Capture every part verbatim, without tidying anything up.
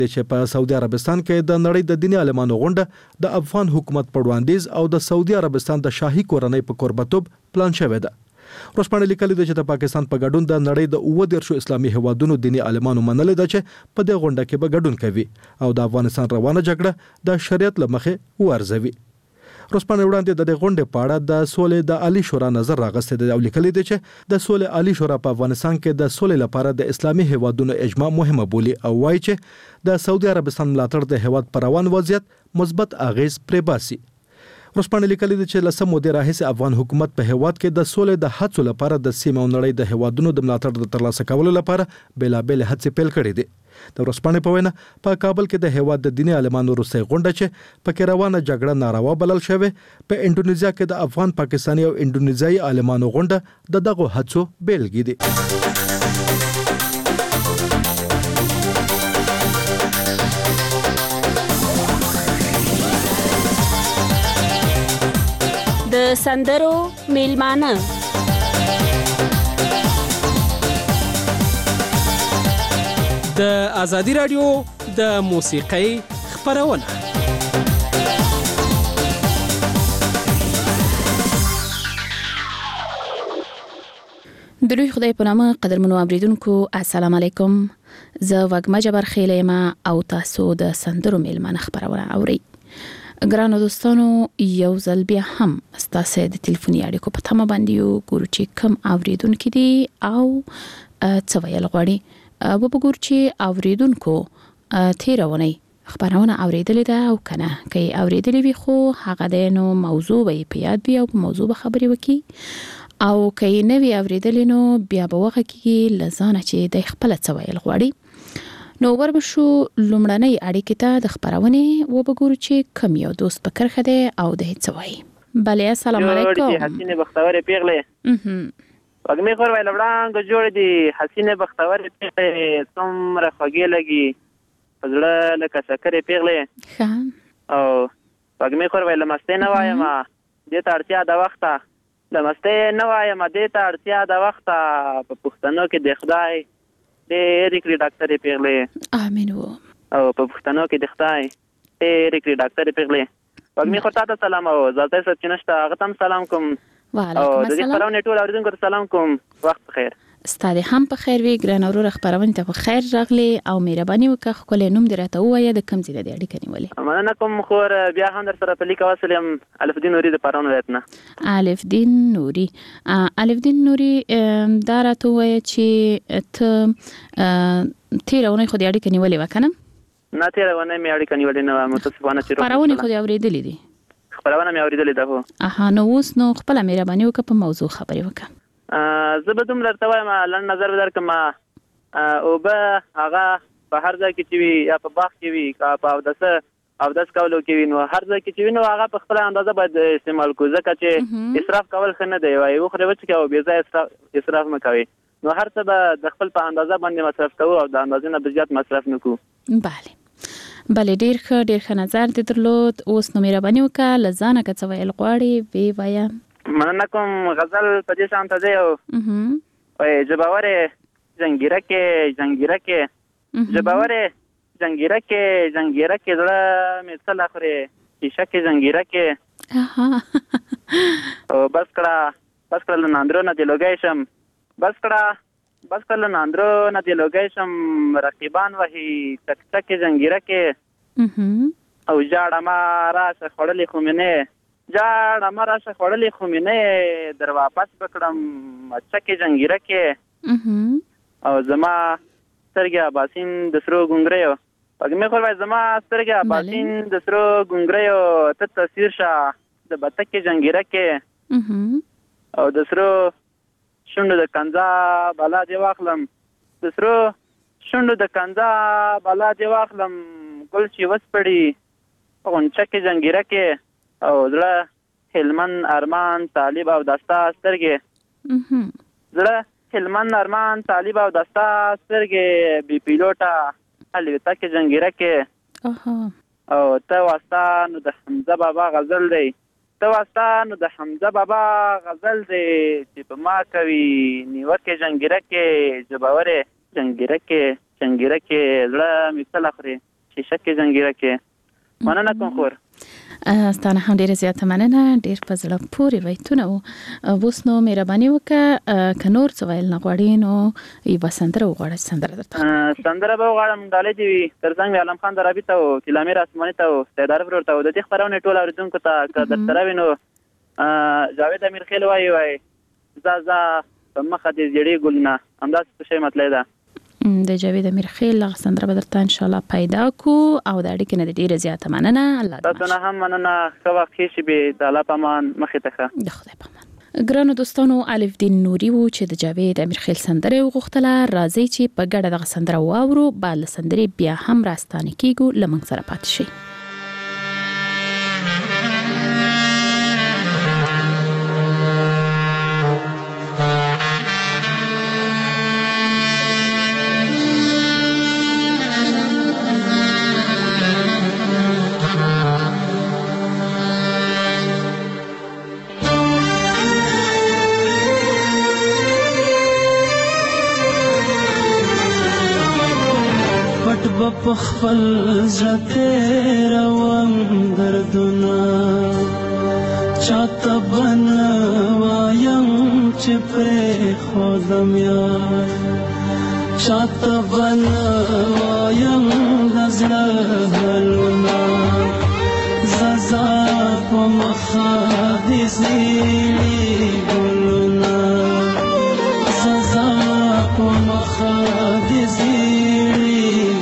چې په سعودي عربستان کې د نړۍ د دیني عالمانو غونډه د افغان حکومت په وړاندیز او د سعودي عربستان د شاهي کورنۍ په قربتوب پلان شوې ده. ورځپاڼه لیکلي ده چې د پاکستان په ګډون د نړۍ د اووه دیرشو اسلامي هیوادونو دیني عالمانو منلي ده چې په دې غونډه کې به ګډون کوي او د افغانستان روانه جګړه د شریعت له مخې وارزوي. ورځپاڼه وړاندې د دې غونډې په اړه د سولې د عالی شورا نظر راغسته ده او لیکلي ده چې د سولې عالی شورا په افغانستان کې د سولې لپاره د اسلامي هیوادونو اجماع مهمه بولي او وايي چې د سعودي عربستان ملاتړ د هیواد پر روان وضعیت مثبت اغیز پرې باسي. ورځپاڼه لیکلي ده چې لسم مودې راهیسې افغان حکومت په هیواد کې د سولې د هڅو لپاره د سیمه او نړۍ د هیوادونو د ملاتړ د ترلاسه کولو لپاره بېلابېلې هڅې پیل کړې دي. د ورځپاڼې په وینا په کابل کې د هیواد د دیني عالمانو وروستۍ غونډه چې پکې روانه جګړه ناروا بلل شوې په انډونیزیا کې د افغان پاکستاني او انډونیزیایي عالمانو غونډه د دغه هڅو بیلګې دي. د سندرو میلمانه د ازادي رادیو د موسیقۍ خپرونه. د لوی خدای په نامه قدرمنو اوریدونکو السلام علیکم. زه وګما جبر خیله ما او تاسو د سندرو میلمانه خپرونه اوري. ګرانو دوستانو یو ځل بیا هم ستاسو د ټلیفوني اړیکو په تمه باندې یو ګورو چې کوم اوریدونکو دي او څه ویل غواړي. و بګور چې اوریدونکو تیرونی خبرونه اوریدلې ده او کنه کوي اوریدلې وي خو هغه د نو موضوع به په یاد بیا په موضوع به خبرې وکي او کوي نوی اوریدلې نو بیا به وغه کې لزانه چې د خپل څه ویل غواړي. نو وربشو لومړنۍ اړیکې ته د خبرونه و بګور چې کوم یو دوست په کرخه ده او د څه وایي. بله السلام علیکم. حسینه بختور پیغله وګمې خور ویل وړاندې جوړ دي حسینه بختور پیغله څومره خوږی لګي فزړه لکه شکرې پیغله ښه او وګمې خور ویل مسته نه وایم دې ته اړتیا د وخته د مسته نه وایم دې ته اړتیا د وخته په پښتنو کې د خدای دې ریکړي ډاکټر پیغله امين و او په پښتنو کې د خدای دې ریکړي ډاکټر پیغله وګمې خور ته سلام او زلته سب چنشته هغه تم سلام کوم. وعلیکم السلام. د دې خبرونه ټول اوریدونکو ته سلام کوم. وخت بخیر. ستاسو هم په خیر وي ګران اورور خبرونه ته په خیر راغلي او مهرباني وکړه خپل نوم درته وایي د کوم ځای د اړیکې نیولې. مننه کوم خور بیا هم در سره په لیک واسلم الف دین نوري د پرون ولایتنه. الف دین نوري الف دین نوري دا راته وایي چې ته تیرونه خو د اړیکې نیولې وکنه. نه تیرونه مې اړیکې نیولې نه متاسفانه چې پرونه خو د اوریدلې دي. خبرونه مې اوریدلې ده هو. اها نو اوس نو خپل مهرباني وکړه په موضوع خبرې وکړه. زه به دومره درته وایم لنډ نظر درکړم اوبه هغه په هر ځای کې چې وي یا په باغ کې وي که په اودسه اودس کولو کې وي نو هر ځای کې چې وي نو هغه په خپله اندازه باید استعمال کړو ځکه چې اسراف کول ښه نه دی وایي وخورئ وڅښئ او بې ځایه اسراف مه کوئ نو هر څه به د خپل په اندازه باندې مصرف کوو او د اندازې نه به زیات مصرف نه کوو. بله بله ډیر ښه ډیر ښه نظر دې درلود. اوس نو مهرباني وکړه له ځانه که څه ویل غواړې ویې وایه. مننه کوم. غزل په دې شان ته دی او وایي جباورې جنګیره کې جنګیره کې جباورې جنګیره کې جنګیره کې زړه مې څه لا خورې شیشه کې جنګیره کې او بس کړه بس کړه له ناندرو نه دې لوګی شم بس کړه بس کړه له ناندرو نه دې لوګی شم رقیبان وهي چک چک جنګیره کې او جاړه ما راشه خوړلې خو مې نه جاړه ما راشه خوړلې خو مې نه در واپس بکړم چکې جنګیره کې او زما سترګې اباسین د سرو ګونګریو وګمې خور وایي زما سترګې اباسین د سرو ګونګریو ته تصویر شه د بتکې جنګیره کې او د سرو شونډو د کنځا بالا دې واخلم د سرو شونډو د کنځا بالا دې واخلم ګل چې وسپړي غونچه کې جنګیره کې او زړه هلمند ارمان طالب او دستا سترګې زړه هلمند ارمان طالب او دستا سترګې بي پیلوټه الوتکې جنګیره کې او ته واسطه نو د حمزه بابا غزل دی ته واسطه نو د حمزه بابا غزل دی چې په ما کوي نیوکې جنګیره کې جباورې جنګیره کې جنګیره کې زړه مې څه لا خورې شیشه کې جنگیره کې مننه کوم خور ستانه هم ډیره زیاته مننه ډیر په زړه پورې وایتونه او اوس نو مهرباني وکړه ک نور څه ویل نه غواړي نو یو سندره وغواړه سندره درته سندره به وغواړم ډالې دی ترڅنګ عالم خان درابي ته او کلامیر اسماني ته او سیدار ورور ته د دې خبرونه ټول اوریدونکو ته که در سره وینو جاوید امیر خیل وایي وایي زا زا په مخه دې زیړې ګلونه همداسې څه شی مطلب ده د جاوید امیر خیل هغه سندره به درته ان شاء الله پیدا کو او د اړیکې نه ډیره زیاته مننه الله تاسو نه هم مننه ښه وخت ښه شي به د الله په امان مخې ته ښه د خدای په امان ګرانو دوستانو الف دین نوري وو چې د جاوید امیر خیل سندره وغوښتله راځي چې په ګډه دغه سندره واورو بعد سندرې بیا هم راستانه کیږو لمن سره پاتې شي خپل زړه روان دردونه چاته بنوایم چې پرې خودم یار چاته بنوایم د زړه حالونه زازا په مخه دې زیړې ګلونه زازا په مخه دې زیړې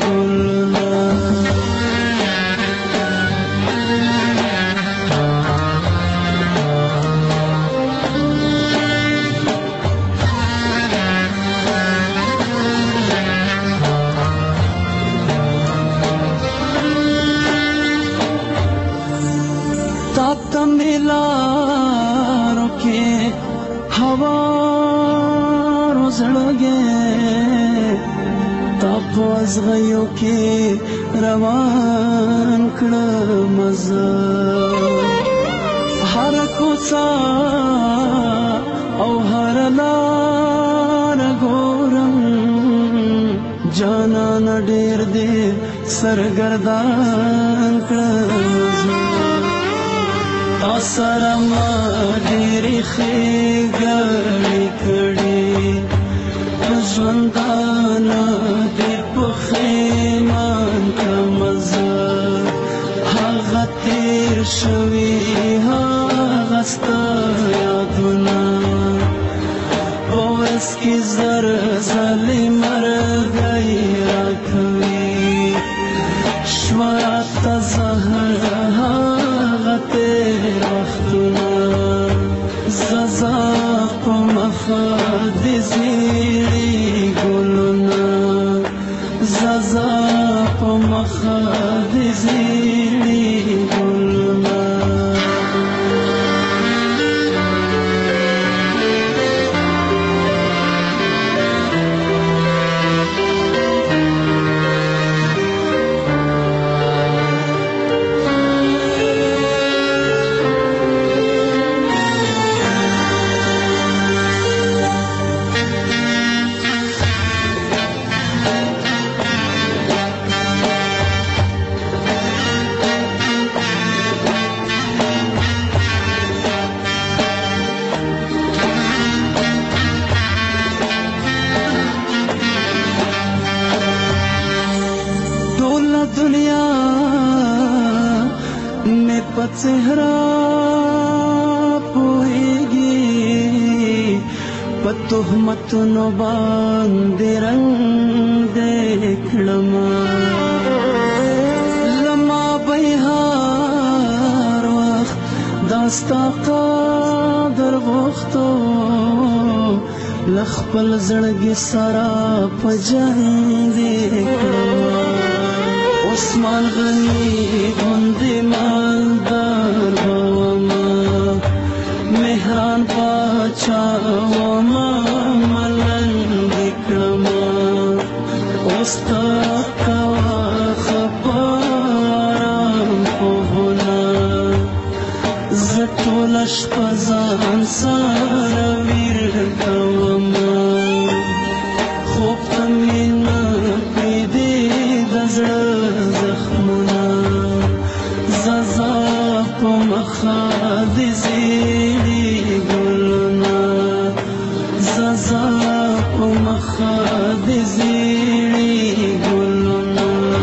غيو کې روان کړه مزه هر کوڅه او هر لار ګورم جانان ډېر دې سرګردان کړه تاسره ما ډېرې ښېګڼې کړې ژوندانه دې پخیمان کمزه هغه تیر شوي هغه ستا یادونه اوس کې زر ځلې مرګی راکوي شوه راته زهر هغه تیر وختونه زه په مخه دې زیړې ګلونه زازا په مخه دې زیړې ګلونه چهرہ پوئیگی پتہمتنو باندې رنگ دیکھلما لما بیہار وقت داستا قادر غختو لخپل زړګي سرا پجان دیکھلما عثمان غنی غندې مالدار وما مهران پاچا وما ملنګ کړما اوستا کوا خبرم په زټول شپزان سره ویر کوما خوب تمین پرې دې د زړه مخا د زیړی ګلونه زازا په مخا د زیړی ګلونه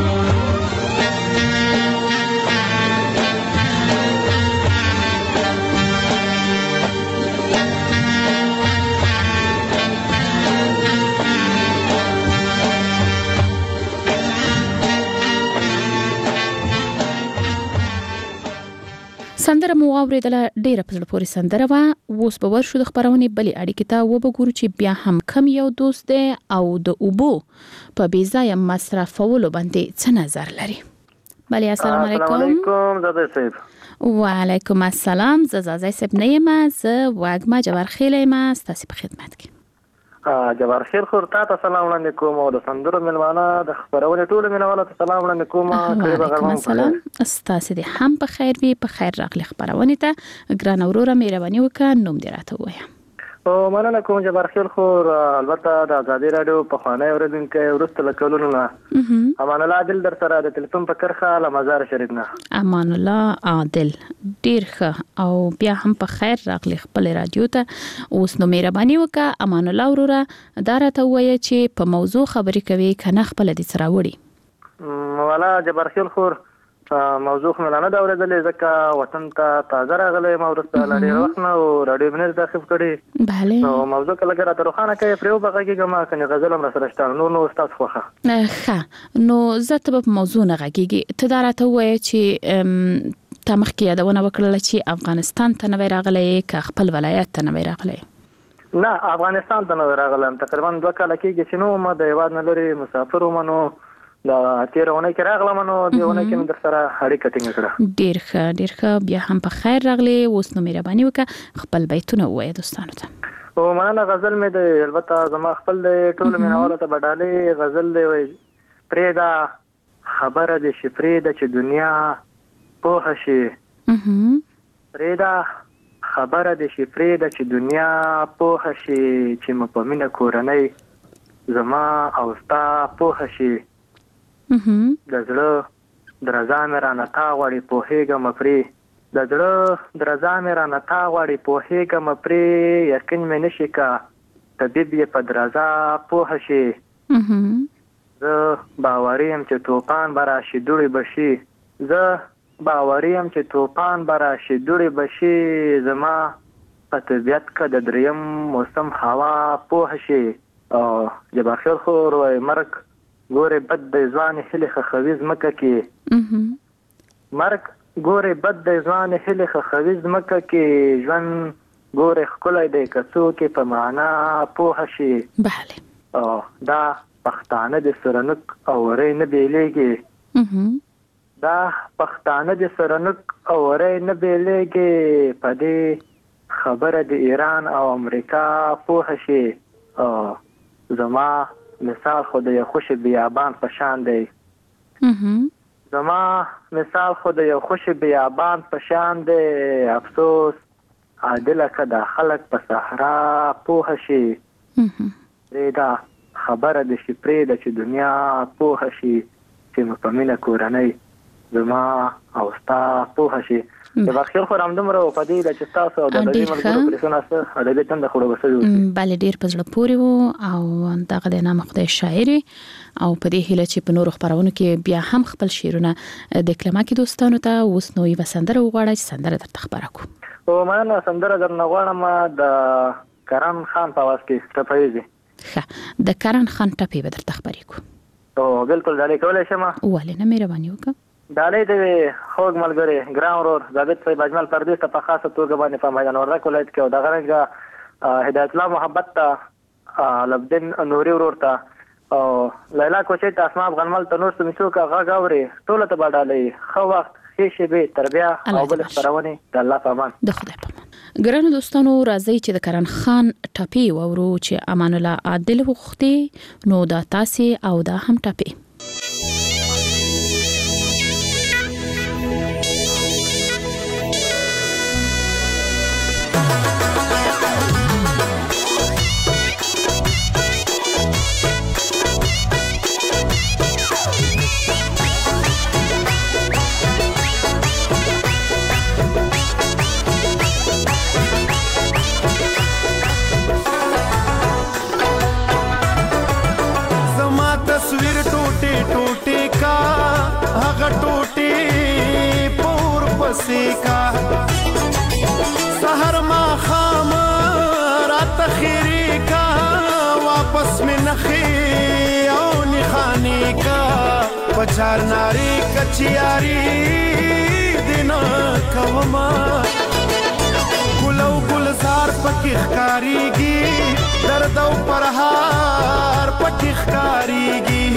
سندره مو واوریدله ډیره په زړه پورې سندره وه. اوس به ورشو د خبرونې بلې اړیکې ته وبګورو چې بیا هم کم یو دوست دی او د اوبو په بې ځایه مصرفولو باندې څه نظر لري. بله السلام علیکم. السلام علیکم زاده صاحب. وعلیکم السلام. زه زازی صاحب نه یم، زه وږمه جبارخیل یم، ستاسې په خدمت کې. جبارخیل خور تا ته سلام وړاندې کوم او د سندرو مېلمانه د خپرونې ټولو مینوالو ته سلام وړاندې کوم. وعلیکم السلام. ستاسې دې هم په خیر وي. په خیر راغلی خپرونې ته. ګرانه وروره مهرباني وکړه نوم دې راته ووایه. او مننه کوم جبارخیل خور. البته د ازادي راډیو پخوانی اورېدونکی وروسته له کلونو نه امان الله عادل در سره د تلیفون په کرښه له مزار شریف نه. امان الله عادل ډیر ښه او بیا هم په خیر راغلی خپل رادیو ته. اوس نو مهرباني وکړه امان الله وروره دا راته ووایه چې په موضوع خبرې کوي که نه خپله دې څه راوړي. والا جبارخیل خور موضوع خو مې نه ده اورېدلې ځکه وطن ته تازه راغلی یم وروسته له ډېر وخت نه او راډیو مې نه ده تعقیب کړې. بله نو موضوع که لږ راته روښانه کوې پرې وبغږېږم کنې غزل هم راسره شته نور نو ستاسو خوښه. ښه نو زه ته به په موضوع نه غږېږي. ته دا راته ووایه چې تا مخکې یادونه وکړله چې افغانستان ته نوی راغلی که خپل ولایت ته نوی راغلی؟ نه افغانستان ته نوی راغلم. تقریبا دوه کاله کېږي چې نو ما د هېواد نه لرې مسافر وم نو د تېره اونۍ کې راغلم نو دې اونۍ کې مې در سره اړیکه ټینګه کړه. ډېر ښه ډېر ښه. بیا هم په خیر راغلی. اوس نو مهرباني وکړه خپل بیتونه ووایه دوستانو ته. او مننه. غزل مې دی البته زما خپل دی ټولو مینوالو ته به ډالۍ غزل دی. وایي پرېږده خبره دې شي پرېږده چې دنیا پوهه شي پرېږده خبره دې شي پرېږده چې دنیا پوهه شي چې مو په مینه کورنۍ زما او ستا پوهه شي د زړه درزا مې رانه تا غواړي پوهېږم پرې د زړه درزا مې رانه تا غواړي پوهېږم پرې یقین مې نشي که طبیب یې په درزا پوهه شي زه باوري یم چې توپان به راشي دوړې به شي زه باوري یم چې توپان به راشي دوړې به شي زما په طبیعت که د دریم موسم هوا پوهه شي. او جبارخیل خور وایي مرګ ګورې بد دی ځوانې هیلې خښوي ځمکه کې مرګ ګورې بد دی ځوانې هیلې خښوي ځمکه کې ژوند ګورې ښکلی دی که څوک په معنا پوهه شي. بله او دا پښتانه د سرنک او وری نه بیلیږي دا پښتانه د سرنک او وری نه بیلیږي په دې خبره د ایران او امریکا پوهه شي. او زما مثال خو د یو خوش بیابان په شان دی زما مثال خو د یو خوش بیابان په شان دی افسوس عادله که دا خلک په صحرا پوهه شي پرېږده خبره دې شي پرېږده چې دنیا پوهه شي چې مو په مینه کورنۍ زما او ستا پوهه شي. جبارخیل خو همدومره و په دې ده چې ستاسو او د ادبي ملګرو پرېښونه څه ادبي تنده خړوبه شوي اوسي. بله ډېر په زړه پورې و او دغه د نامه خدای شاعرې او په دې هیله چې په نورو خپرونو کې بیا هم خپل شعرونه دکلمه کې دوستانو ته. اوس نو یوه سندره وغواړه چې سندره درته خپره کړو. او مننه. سندره درنه غواړم د کرن خان په اواز کې ټپیزې. ښه د کرن خان ټپې به درته خپرې کړو. او بالکل ډالۍ کولی شم؟ ولې نه مهرباني وکړه. ډالۍ د خوږ ملګري ګران ورور ثابت صاحب اجمل پردیس ته په خاصه توګه باندې په میدان وردګ ولایت کې او دغه رنګه هدایت الله محبت ته لبدین نوري ورور ته او لیلا کوچۍ ته اسماء غنمل ته نور سمیڅو کا غږ اوري ټول ته به ډالۍ ښه وخت ښې شېبې تربیه او بل خپرونې د الله په امان. د خدای په امان. ګرانو دوستانو راځئ چې د کرن خان ټپې واورو چې امان الله عادل وغوښتې نو دا تاسې او دا هم ټپې. غټوټي پور پسې کا سحر ما خام رات خیری کا واپس میں نخی او نخانی کا پچار ناری کچیاری دینا کوما گلو گلزار پکی خکاریگی درد او پرهار پکی خکاریگی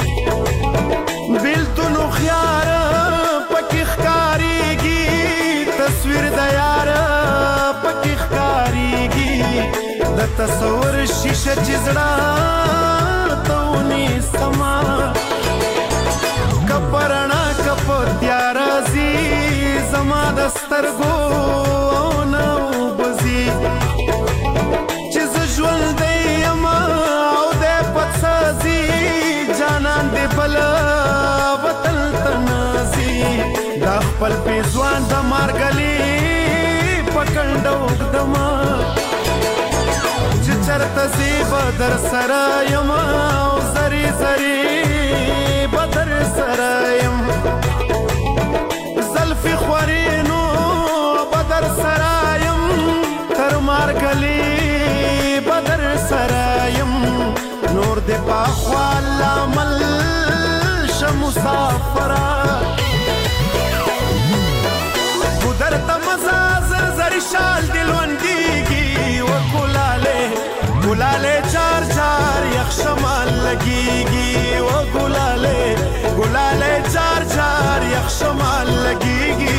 بیلتونو خیار پکی خکاریگی تصویر دیار پکی خکاریگی د تصور شیشه چیزڑا تونی سما کپرنا کپ تیارازی زما دسترگو نو بزی چیز جول دیم او دے پتسازی جانان دے بلا وطن تنازی دا خپل پیزوان دا مارگلی پکنڈوک دما چرت زی بدر سرایم او زری زری بدر سرایم زلفی خورینو بدر سرایم تر مارگلی بدر سرایم نور دی پاخوال عمل شمسافرا قدرت مزا زرزری شال دلوندیگی و گلاله گلاله چار چار یک شمال لگیگی و گلاله گلاله چار چار یک شمال لگیگی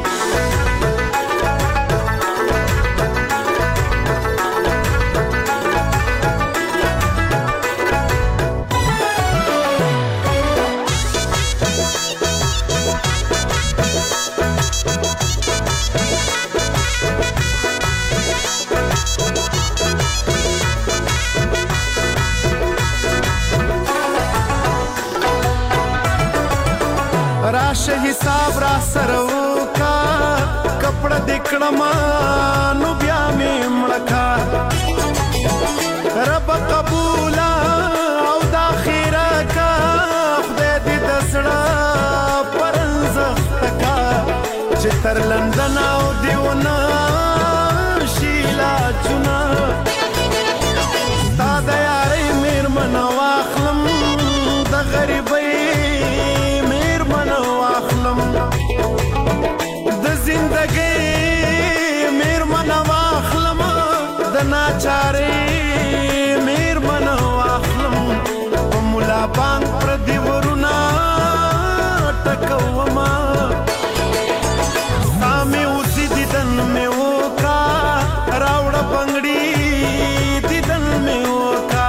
راشه حساب را سرو کا کپڑا دکڑما نو بیا می مړکا رب قبولا او دا خیره کا خدای دې دسړه پرنځخت کا چې تر لندن او دیونه شیلا چنا تا د یاري میرمن واخلم د غریبۍ زندگی میر من واخلم د ناچاری میر من واخلم په مولا بانک پر دی ورنا ټکوما سامي اوسې دیدن مې وکا راوړه بنگړي دیدن مې وکا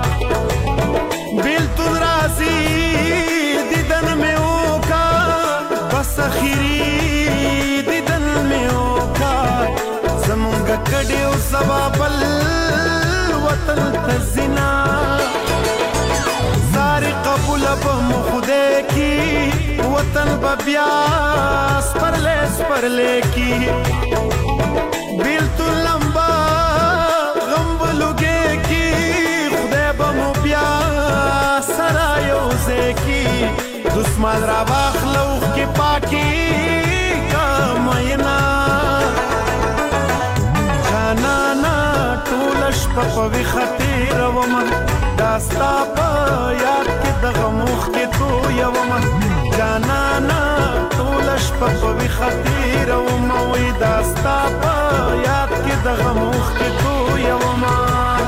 بیلتون راسي دیدن مې وکا بس اخیری کډیو سبابل وطن تزنا ساری قبول په مخده کی وطن بیا سپرلے سپرلے کی بیل تو لمبا غمبلوگے کی خدای بمو بیا سرایوزے کی دسمال را باخلوخ کی پاکی کاماینا نانا ټولش په وی خطیر ومن داستا په یاد کې د غموخ کې تو یومن جانانا ټولش په وی خطیر وموي داستا په یاد کې د غموخ کې تو یومن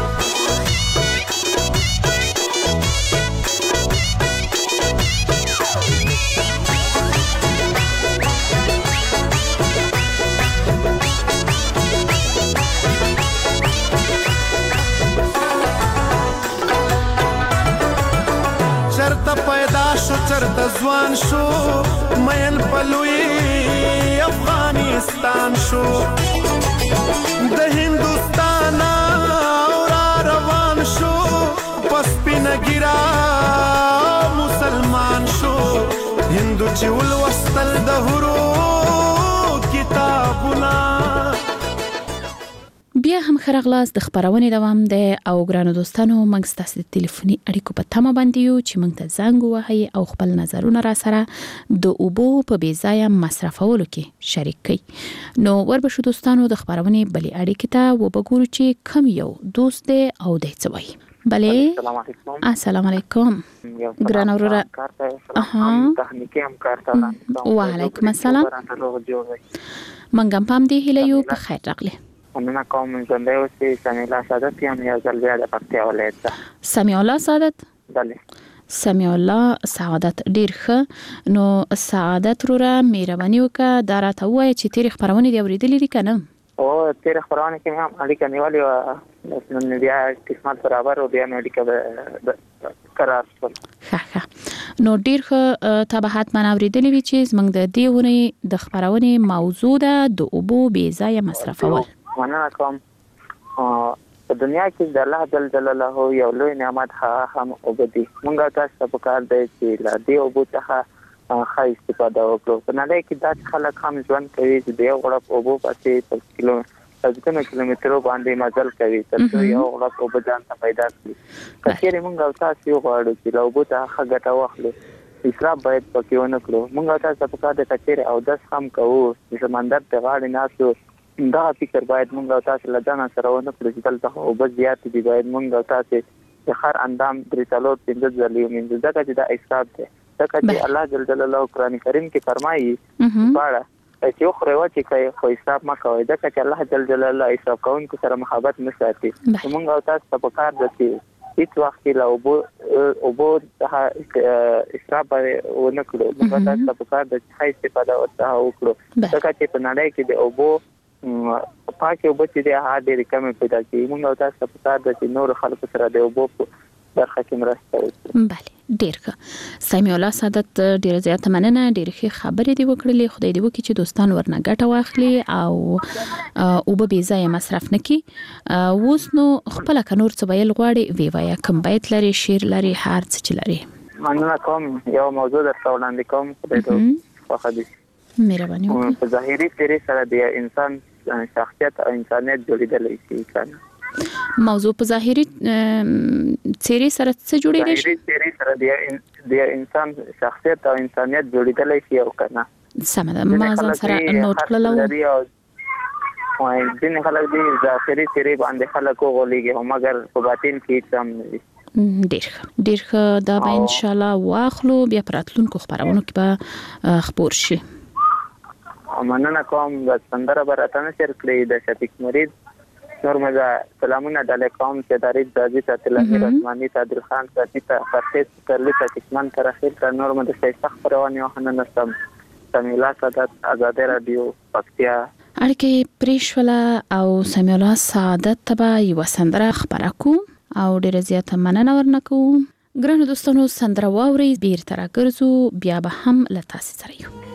پیدا شو چرته ځوان شو مین پلوی افغانستان شو د هندوستان اور روان شو پس پینګرا مسلمان شو هندو چې ولوستل د هرو کتابونه بیا هم خرغلاس د خبرونه دوام دی او ګرانو دوستانو موږ ستاسو د ټلیفوني اړیکو په تمه باندې یو چې موږ ته زنګ ووهئ او خپل نظرونه را سره د اوبو په بې ځایه مصرفولو کې شریک کړئ. نو وربشو دوستانو د خبرونه بلې اړیکې ته وبګورو چې کوم یو دوست دی او دی څه وایي. بله السلام علیکم. السلام علیکم ګرانو وروره. اها تخنیکی هم کارته وعلیکم السلام. منګ هم پام دی هله یو په خیر راغلی. مننه کوم زنده اوسې سمیع الله سعادت یم یو ځل بیا د پکتیا ولایت څخه. سمیع الله سعادت؟ بله سمیع الله سعادت ډیر ښه. نو سعادت وروره مهرباني وکړه دا راته ووایه چې تېرې خپرونې دې اورېدلې دي که نه؟ او تېرې خپرونې کې مې هم اړیکه نیولې وه، نن بیا قسمت برابر و بیا مې اړیکه قرار شول. ښه ښه نو ډیر ښه. تا به حتما اورېدلې وي چې زموږ د دې اونۍ د خپرونې موضوع ده د اوبو بې ځایه مصرفول. مننه کوم. په دنیا کې د الله جل جلاله یو لوی نعمت هم اوبه دي. موږ تاسو ته پکار دی چې له دې اوبو څخه ښه استفاده وکړو. په نړۍ کې داسې خلک هم ژوند کوي چې د یو غړپ اوبو پسې په کیلو لسګونو کیلومترو باندې مزل کوي تر څو یو غړپ اوبه ځان ته پیدا کړي. که چېرې موږ تاسو یو غواړو چې له اوبو څخه ښه ګټه واخلو، اسراف باید پکې ونه کړو. موږ تاسو ته پکار دی که چېرې اودس هم کوو، د سمندر د غاړې ناستو، دا فکر باید موږ او تاسو له ځان سره ونه کړو چې دلته اوبه زیات دي. باید موږ او تاسو د هر اندام درې څلور پنځه ځلې ومینځو، ځکه چې دا اسراف دی. ځکه چې الله جل جلاله قرآن کریم کې فرمایي باړه چې وخورئ وچې کوئ خو اسراف مه کوئ، ځکه چې الله جل جلاله اسراف کوونکو سره محبت نه ساتي. موږ او تاسو ته پکار ده چې هیڅ وخت کې له اوبو اوبو څخه اسراف ونه کړو. موږ او تاسو ته پکار ده چې ښه استفاده ورڅخه وکړو، ځکه چې په نړۍ کې د اوبو پاکې اوبه چې دی هغه ډېرې کمې پیدا کېږي. موږ او تاسو ته پکار ده چې نورو خلکو سره د اوبو په برخه کې مرسته وکړو. بله ډېر ښه. سمیع الله سعادت ډېره زیاته مننه، ډېرې ښې خبرې دې وکړلې. خدای دې وکړي چې دوستان ورنه ګټه واخلي او اوبه بې ځایه مصرف نه کړي. اوس نو خپله که نور څه ویل غواړې ویې وایه، کوم بیت لرې، شعر لرې، هر څه چې لرې. مننه کوم. یو موضوع درته وړاندې کوم، خدای دې خوښه دي. مهرباني وکړه. په ظاهري څېرې سره د انسان شخصیت او انسانیت جوړېدلی شي کنه. موضوع په ظاهري څېرې سره څه جوړېدلی شي؟ ظاهري څېرې سره د انسان شخصیت او انسانیت جوړېدلی شي او کنه. سمه ده، ما ځان سره نوټ کړله وه. ځینې خلک دي ظاهري څېرې باندې خلک وغولېږي خو مګر په باطن کې هېڅ هم نه وي. ډېر ښه ډېر ښه. دا به انشاءالله واخلو، بیا په راتلونکو خپرونو کې به خپور شي. مننه کوم. د سندره به راته نشر کړئ د شفیق مرید. نور مزه سلامونه ډالۍ کوم چې دارید دازي ته طلاحي رسماني ته عادل خان ساتي ته فرخیز کرلی ته کشمان ته رخیل ته نور مزه شایسته خپرونې وخنه نستم. سمیع الله سعادت ازادي رادیو پکتیا. اړیکې پرېښوله او سمیع الله سعادت ته به یوه سندره خپره کوو او ډېره زیاته مننه ورنه کوو. ګرانو دوستانو سندره واورئ، بیرته راګرځو، بیا به هم له تاسې سره یو.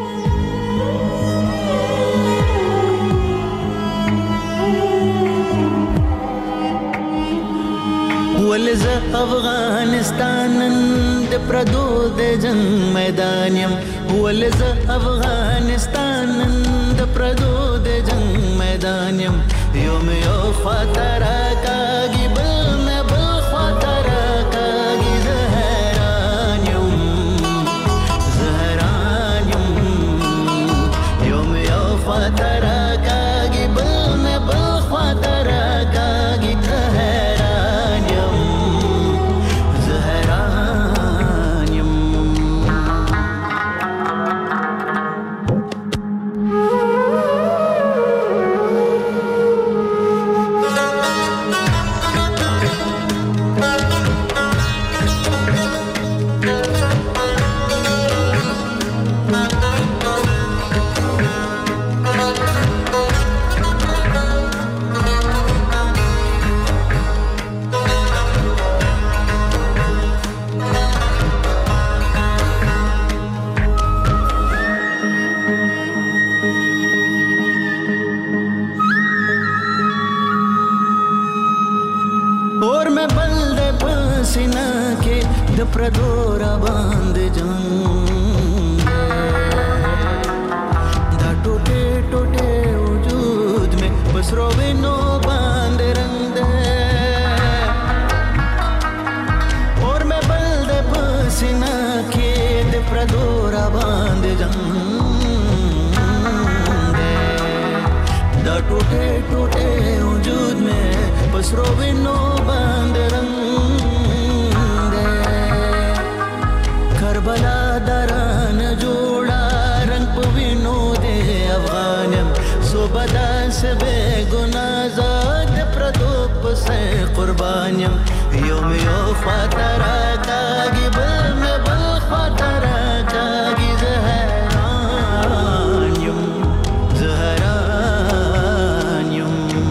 ولزه افغانستان د پردو د جنگ میدان یم، ولزه افغانستان د پردو د جنگ میدان یم. یو مې یو خواته راکاږي بل مې بل خواته راکاږي، زه حیران یم زه حیران یم. یو مې یو خواته راکاږي بل مې بل خواته راکاږي، زه حیران یم زه حیران یم. د جنگ دے دا ټوټه ټوټه وجود میں پسرو وینو باندې رنگ دے کربلا دران جوړا رنگ په وینو دے افغانم صوبدا سے بے گناہ زاد پردو پسے قربانیم یوم یو خاطرہ کاگی بل میں بل خاطرہ کاگی زہران یم زہران یم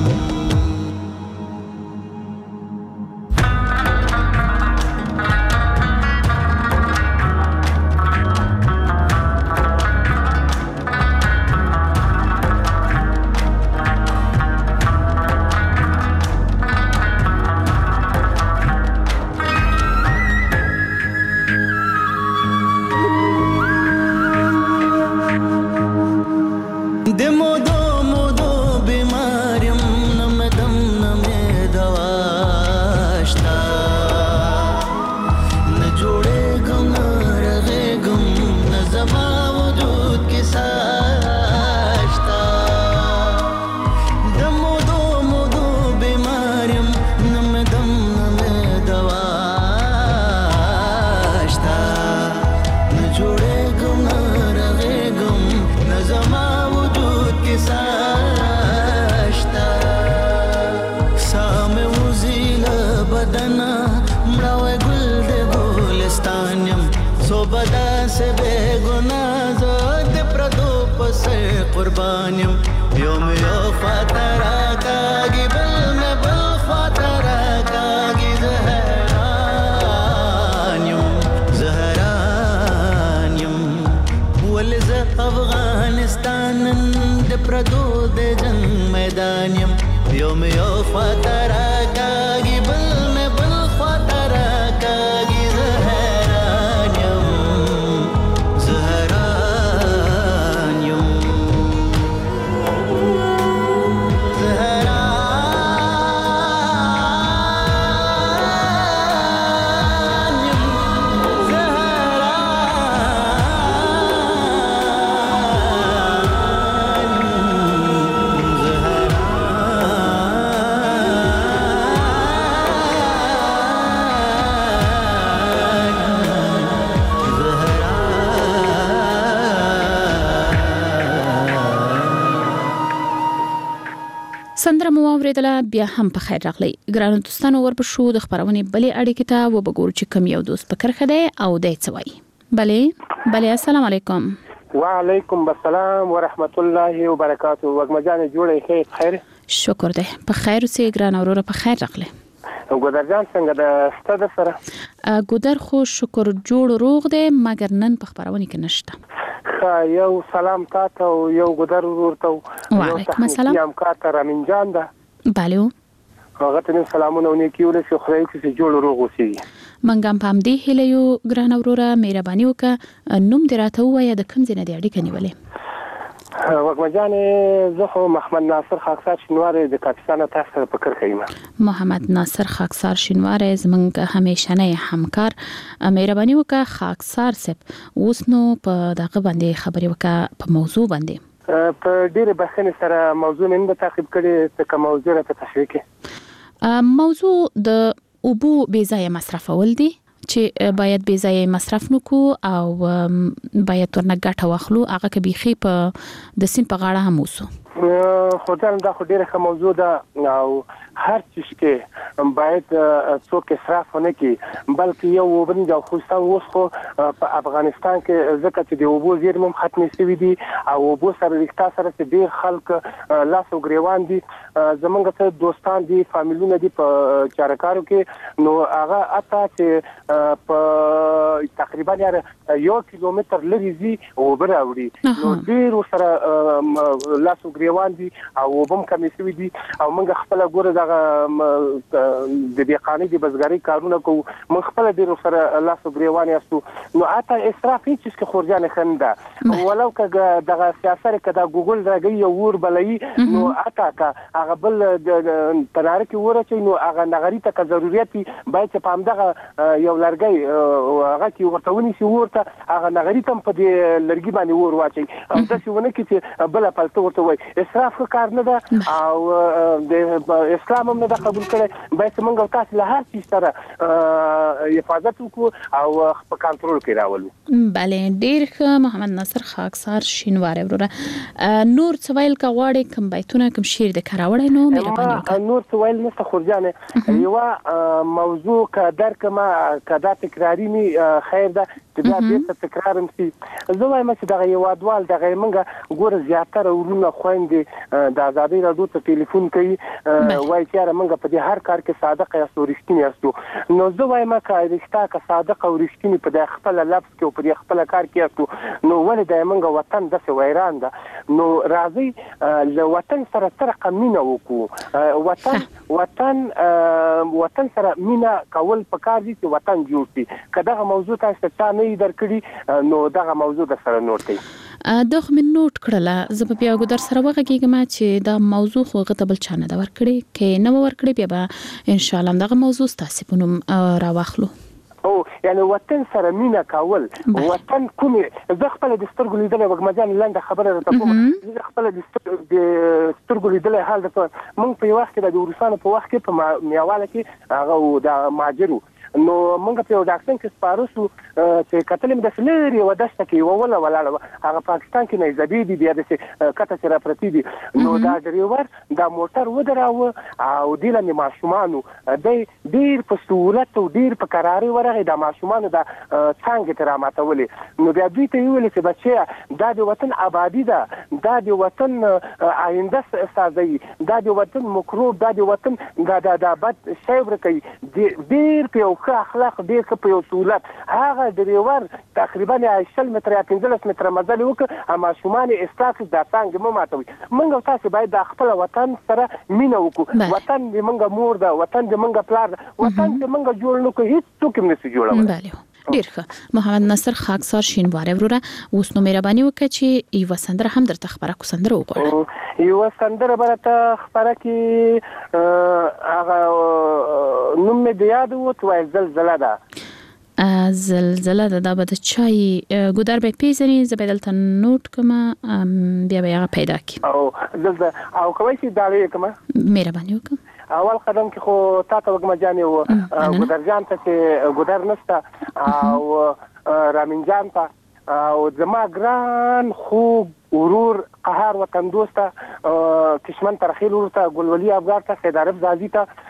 قربانیم یوم یو خاطرہ کاگی بل میں بل خاطرہ کاگی زہرانیم زہرانیم ولز افغانستان د پردو د جنگ میدانیم یوم یو خاطرہ کاگی بل میں بل خاطرہ کاگی زہرانیم زہرانیم سندره مو اوریدله بیا هم په خیر راغلی ګرانو دوستانو ورپښو د خبرونه بلې اړیکې ته وبګور چې کوم یو دوست په کرخه دی او دای څوي بلې بلې السلام علیکم وعلیکم السلام ورحمت الله وبرکاته وګمجان جوړې خیر خیر شکر ده په خیر اوسې ګران اورور په خیر راغلی ګودر جان څنګه د ستاده سره ګودر خو شکر جوړ روغ دی مګر نن په خبرونه کې نشته یو سلام تاسو او یو ګودر ورته وعلیکم السلام یم کاته رامین جان ده بله هغه ته سلامونه او نیکی ولې خو خدای چې جوړ روغ اوسئ منګم پام دی هلیو ګران اوروره مهرباني وکړه نوم دراته وایي د کوم ځای نه دی اړیکه نیولې وګمجان زه خو محمد ناصر خاکسار شینوار د پاکستان تاسو په کار کوم محمد ناصر خاکسار شینوار زمونږ همیشنه همکار مهرباني وکړه خاکسار صاحب اوس نو په دغه باندې خبرې وکړه په موضوع باندې په ډیره بحث سره موضوع نن به تعقیب کړي ته موضوع ته تشریح کړي موضوع د اوبو بې ځای مصرفول دي چې باید بې ځای مصرف نکو او باید ورنه ګټه واخلو هغه کې بيخي په د سین په غاړه هم وسو خو دا خو ډیره ښه موضوع ده او هر چیز کې باید څوک اسراف نه کوي بلکې یو وبني د خوستان اوس خو په افغانستان کې ځکه چې د اوبو زیرمه ختمې شوې دي او اوبو سره رښتا سره چې ډیر خلک لاس او ګریوان دي زمونږ ته دوستان دي فامیلونه دي په چارکارو کې نو هغه اته چې په تقریبا یو کیلومتر لري زی او براوړي نو ډیر سره لاس او ګریوان دي او وبم کمې شوې دي او موږ خپل ګوره د دغه د دقانې د بزګرۍ کارونه کوو موږ خپل ډیر سره لاس غریوان یاستو نو اته اسراف هیڅ څه خورجان خنده ولو که دغه سیاست کدا ګوګل راګي یو ور بلې نو اته کا هغه بل تنار کې ورچې نو هغه نغری ته ضرورت باید په همدغه یو لرګي هغه کې ورته ونی شي ورته هغه نغری تم په دې لرګي باندې ور واچي او تاسو ونه کې چې بل پلته ورته وای اسراف کار نه ده او د اسلام هم نه ده قبول کړي باید موږ تاسو له هر څه سره حفاظت وکړو او په کنټرول کې راولو. بله ډیر ښه محمد ناصر خاکسار شینواری وروره نور سوال کا غواړي کوم بیتونه کوم شعر د کراوړی نو مهرباني وکړه. نور سوال نشته خورجانه یو موضوع کا درک ما کدا تکراری می خیر ده چې بیا دې تکرار هم شي. زه وایم چې دغه یو وادوال دغه منګه ګور زیاتره ورونه خويندې د آزادۍ راډیو ته ټلیفون کوي وایي چې منګه په دې هر کار کې صادق یا سورښتینی یاستو نو زه وایم چې رښتا کا صادق او رښتینی په د خپل لفظ کې او په د خپل کار کې یاستو نو ولې د منګه وطن د څه ویران ده نو راځي له وطن سره سره قمینه وکړو وطن وطن وطن سره مینا کول پکار دي چې وطن جوړ شي کداغه موضوع تاسو ته نه درکړي نو دغه موضوع د سره نوٹ کړئ دغه من نوٹ کړله زه په بیا ګدر سره وغږیږم چې دا موضوع خو غته بل چانه دا ورکړي کې نو ورکړي بیا به ان شاء الله دغه موضوع تاسو په نوم راوخلو او یعنی وطن سره مینا کول وطن کوم زه خپل د سترګو لیدل وګمځان لاندې خبره راته کوم زه خپل د سترګو لیدل حال د مونږ په وخت کې د روسانو په وخت کې په میاواله کې هغه د ماجرو نو موږ په یو ډاکټر کې سپارښتو چې کتلم د فلری و دشت کې ولا ولا هغه پاکستان کې نه زبې دي بیا د کته سره پرتی دي نو دا ډریور دا موټر ودراو او دله ماشومانو د ډیر په سہولت او ډیر په قراري ورغه د ماشومانو د څنګه تر ماتولې نو بیا دوی ته ویل چې بچي دا د وطن آبادی ده دا د وطن آینده سازي دا د وطن مکروب دا د وطن دا د بد شی ورکي ډیر په اخلاق ډیر په یو سہولت هغه ډریور تقریبا عشرين متر یا پنځلس متر مزل وکړه اما شومان استاف د څنګه مو ماتوي موږ تاسو باید د خپل وطن سره مینه وکړو وطن د موږ مور ده وطن د موږ پلار ده وطن د موږ جوړ نو کوي هیڅ څوک نه سي جوړول. بله ډیر ښه محمد ناصر خاکسار شینواری وروره اوس نو مهرباني وکړه چې یو سندره هم درته خبره کو سندره وکړه یو سندره برته خبره کی هغه نوم می یاد وو وای زلزلہ ده زلزلہ ده دا به چای ګودر به پیزنی زبدلته نوٹ کما بیا بیا پیدا کی او زلزلہ او کوي چې داوی کما مهرباني وکړه اول قدم کې خو تاسو وګم جانې و ګودر جان ته چې ګودر نسته او رامین جان ته او زما ګران خوب ورور قهار وطن دوسته کشمن ترخیل ورته ګلولي افغان ته سید عرب زازي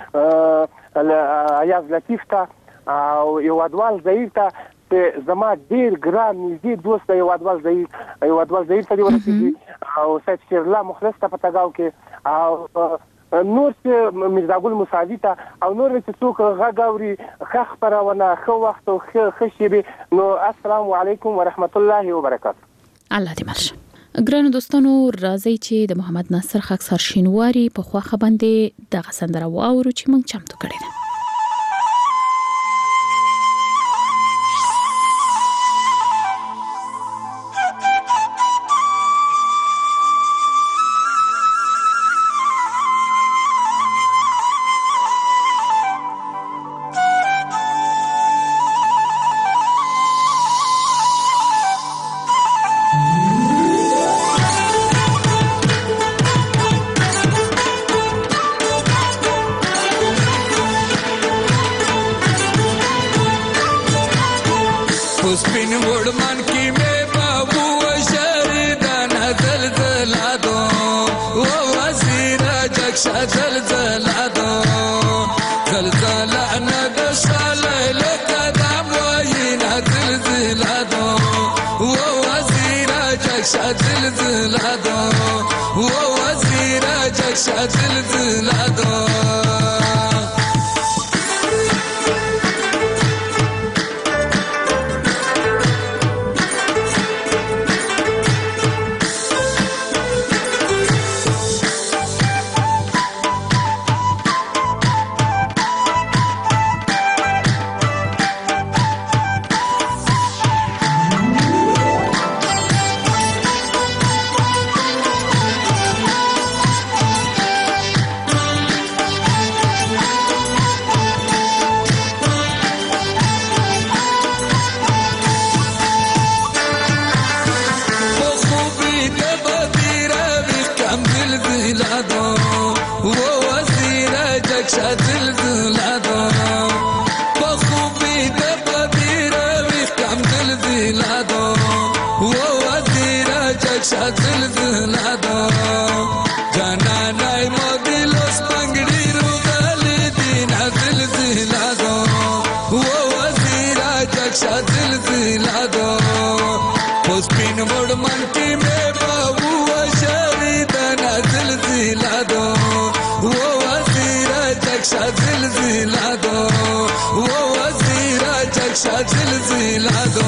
ته ایاز لطیف ته او یو ادوال ظهیر ته زما ډیر ګران نږدې دوست دی یو ادوال ظهیر یو ادوال ظهیر ته ورسېږي او سید شیر الله مخلص ته پتاګاو کې او نور چې مرزا ګل موساوي ته او نور چې څوک غاګوري خخ پرونه خو وخت او خشبي نو السلام علیکم ورحمت الله وبرکاته. الله دې مرشه ګرانو دوستانو راځي چې د محمد ناصر خاکسار شینواری په خواخه باندې دغه سندره واورو چې موږ چمتو کړی ده. जक्षा दिल दो जाना नाई मोदिलोस पंगड़ी रुगाली दीना दिल दिला दो वो वजीरा जक्षा दिल दिला दो पुष्पिन मोड़ मन की में बाबू वशरी दना दिल दिला दो वो वजीरा जक्षा दिल दिला दो वो वजीरा जक्षा दिल दिला दो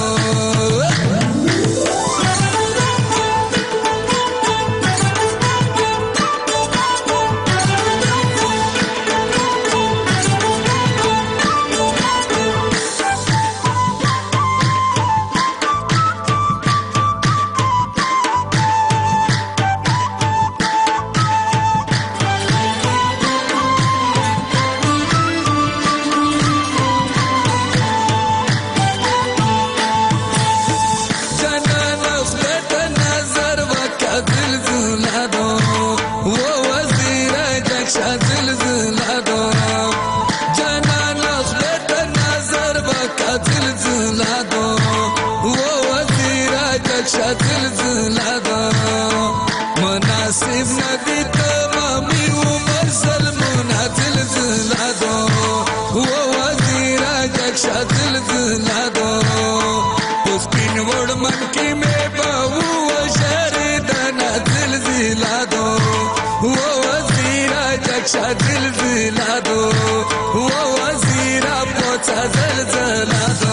मुनासिब नदी तमामी उमर सलमुना दिल दिला दो वो वजीरा जक्षा दिल दिला दो पुष्पिन वोड़ मन की में बाबू वशरी दना दिल दिला दो वो वजीरा जक्षा दिल दिला दो वो वजीरा पोचा दिल दिला दो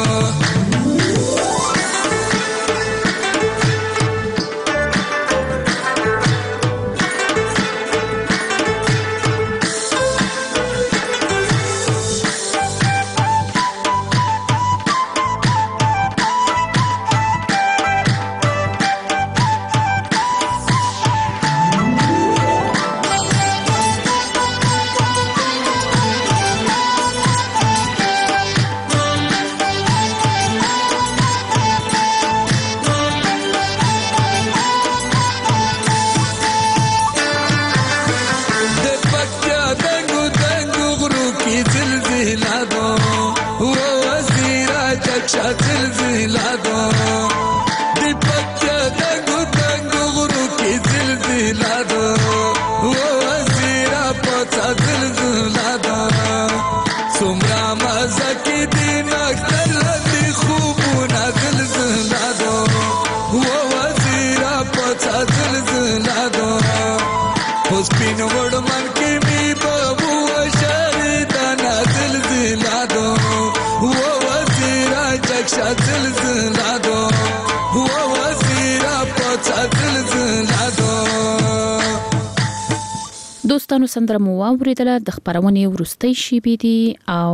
دوستانو سندره مو واوریدله د خبرونې ورستۍ شیبې دي او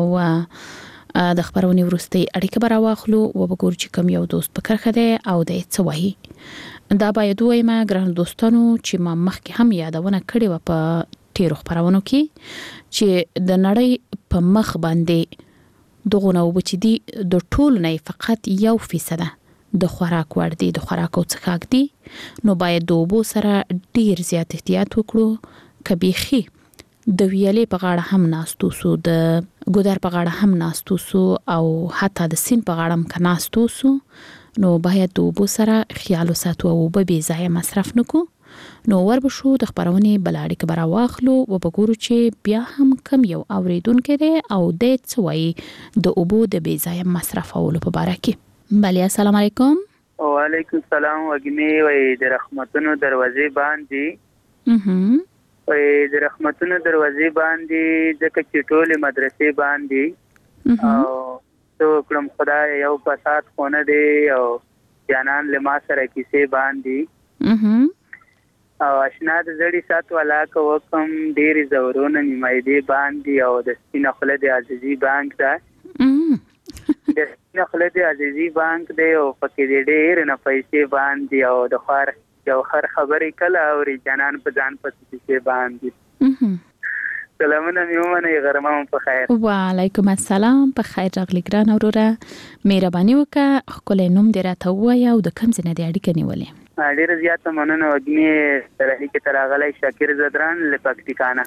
د خبرونې ورستۍ اړیکه به راواخلو او وګورو چې کوم یو دوست په کرخه دی او د څه وایي. دا باید وایم ګران دوستانو چې ما مخکې هم یادونه کړې و په تیرو خبرونو کې چې د نړۍ په مخ باندې دغه نو بچی دي د ټول نه فقط یو فیصد د خوراک ور دي د خوراک او څښاک دي نو باید دوبو سره ډیر زیات احتیاط وکړو کبيخي د ویلې په غاړه هم ناستو سو د ګودر په غاړه هم ناستو سو او حتی د سین په غاړه هم کناستو سو نو باید دوبو سره خیال وساتو او به بي ځای مصرف نکو نو وربشو د خبرونې بلاړي کې برا واخلو او وګورو چې بیا هم کم یو اوریدونکو دی او د څوي د اوبو د بي ځای مصرف اولو په باره کې. بله السلام علیکم. وعلیکم السلام. وګنی وای د رحمتونو دروازې باندې اها وای د رحمتونو دروازې باندې ځکه چې ټولې مدرسې باندې او تو کوم خدای یو پسات خونه دی او جانان لما سره کیسه باندې اها او اشنا د زړی سات والا کو کوم ډیر زورونه نیمایدې باندې او د سپینه خله د عزیزي بانک دا د سپینه خله د عزیزي بانک دی او پکې ډیر نه پیسې باندې او د خار یو خر خبرې کله او جانان په ځان پسې باندې سلامونه میومنه غرمه په خیر. وعلیکم السلام. په خیر راغلی ګران اوروره مهرباني وکړه خپل نوم دې راته ووایه او د کوم ځای نه دې اړیکه نیولې؟ ډیر زیاته مننه وګنی تر اړیکه تر غلای شاکر زدران لپکتیکانا.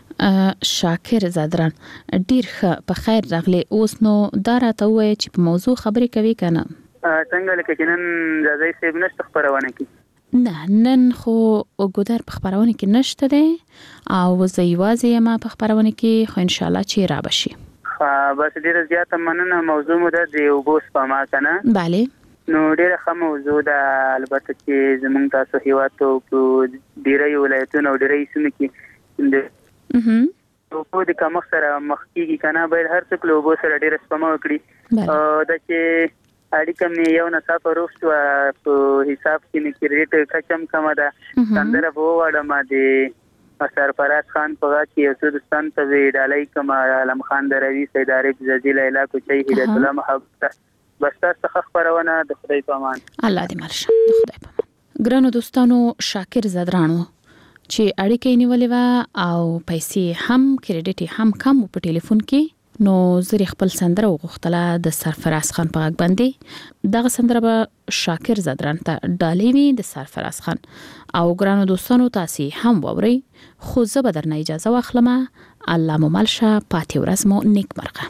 شاکر زدران ډیر ښه په خیر راغلی. اوس نو دا راته ووایه چې په موضوع خبرې کوي کنه؟ څنګه لکه چې نن زای سیب نشته خبرونه کی نه نن خو ګودر په خبرونه کې نشته ده او زه یوازې ما په خبرونه کې خو ان شاء الله چې را بشي. بس ډیره زیاته مننه. موضوع مو د اوبو سپما کنه. bale. نو ډیره ښه موضوع ده. البته چې زمونږ تاسو هیواد ته ډیره ولایتونه او ډیره سیمې کې د اوبو د کمښت سره مخ کیږي کنه. باید هر څوک له اوبو سره ډیره سپما وکړي. دا چې اړیکه مې یو نصاب وروسته په حساب کې مې کریډټ کچم کم ده. سندره په وړه د سرفراز خان په واکه یو څه دستان ته ویډالای کما علم خان دروي سید عارف زجیل اله کوچي هدایت الله محبت. بس تاسو خبرونه د خدای په امان. الله دې مرشه د خدای په امان. ګرانو دوستانو شاکر زدرانو چې اړیکې نیولې و او پیسې هم کریډټ هم کم په ټلیفون کې نو زری خپل سندره وغوښتله د سرفراز خان په غږ باندې. دغه سندره به شاکر زدران ته ډالې وي د سرفراز خان او ګرانو دوستانو تاسو هم ووري خو زه به درنه اجازه واخلم. الله مو ملشه پاتې ورځ مو نیک مرغه.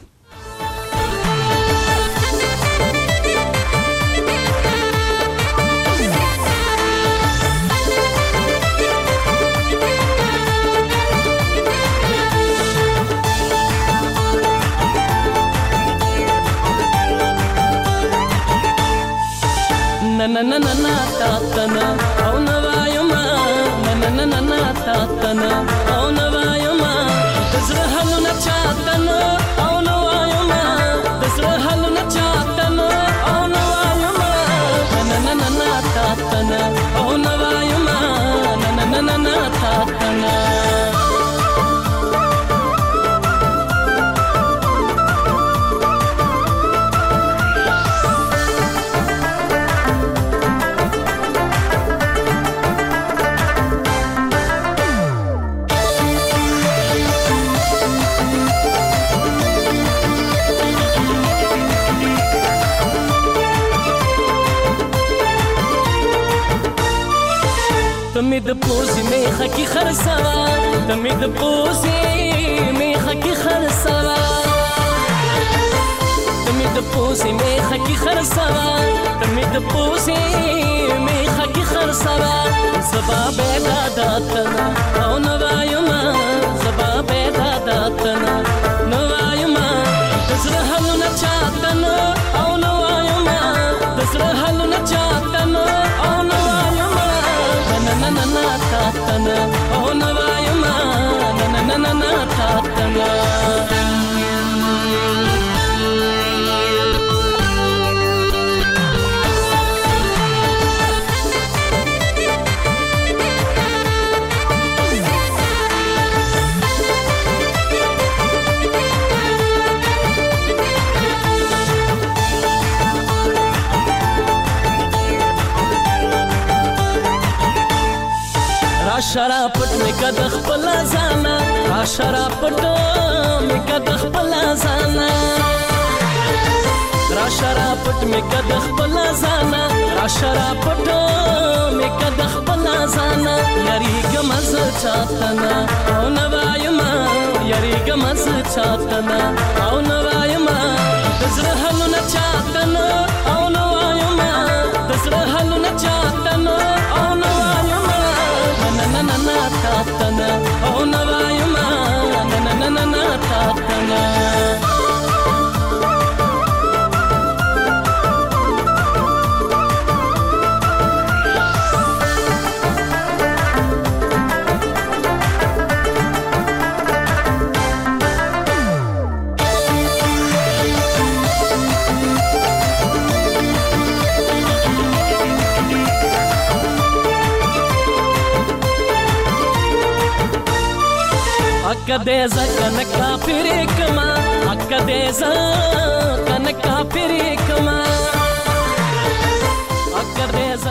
na na na na na ta ta na au na vayuma na na na na na ta ta na au na vayuma tazra halu na cha ta na au na vayuma tazra halu na cha ta na au na vayuma na na na na ta ta na au na vayuma na na na na ta ta na تمید پوزی میخه کی خرسوا تمید پوزی میخه کی خرسوا تمید پوزی میخه کی خرسوا تمید پوزی میخه کی خرسوا زبا بیدا داتنا او نوایما زبا بیدا داتنا نوایما تزره حلو نچاتنا او نوایما تزره حلو نچاتنا او نوایما na na na ta ta na oh na vayuma na na na na na ta ta na شراپټ می کد خپل ځانا را شراپټ می کد خپل ځانا را شراپټ می کد خپل ځانا را شراپټ می کد خپل ځانا یاري ګمز چاتنا او نوایما یاري ګمز چاتنا او نوایما دزره حلو نه چاتنا او نوایما دزره حلو نه چاتنا او نوایما na na na na ta ta na oh na vayuma na na na na na ta ta na Akadeza kanaka pirikma Akadeza kanaka pirikma Akadeza